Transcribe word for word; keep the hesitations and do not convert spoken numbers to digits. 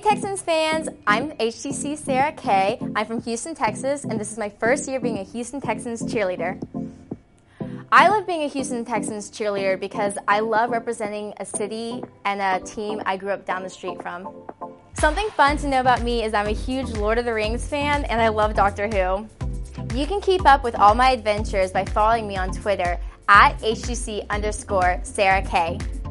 Texans fans, I'm H T C Sarah Kay. I'm from Houston, Texas, and this is my first year being a Houston Texans cheerleader. I love being a Houston Texans cheerleader because I love representing a city and a team I grew up down the street from. Something fun to know about me is I'm a huge Lord of the Rings fan and I love Doctor Who. You can keep up with all my adventures by following me on Twitter at H T C underscore Sarah Kay.